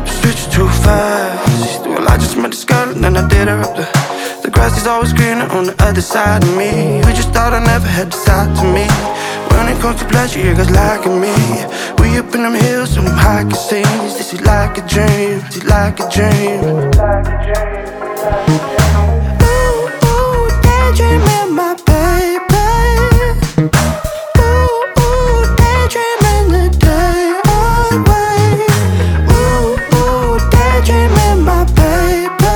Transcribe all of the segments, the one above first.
Switch too fast. Well, I just met this girl and then I did her up. The grass is always greener on the other side of me. We just thought I never had the side to me. When it comes to pleasure, you guys liking me. We up in them hills on them high casinos. This is like a dream, this is like a dream. Ooh, ooh, daydreaming, my baby. Ooh, ooh, daydreaming the day away. Ooh, ooh, daydreaming, my baby.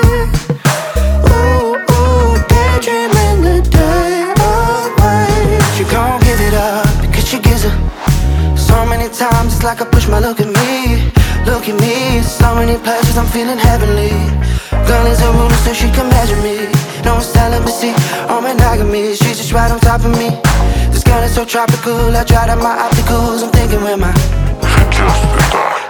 Ooh, ooh, daydreaming the day away. She gon' give it up because she gives it. So many times it's like I push my luck at me. Look at me, so many pleasures, I'm feeling heavenly. Girl is a ruler so she can measure me. No celibacy or monogamy, she's just right on top of me. This girl is so tropical, I tried out my opticals. I'm thinking where my Just está.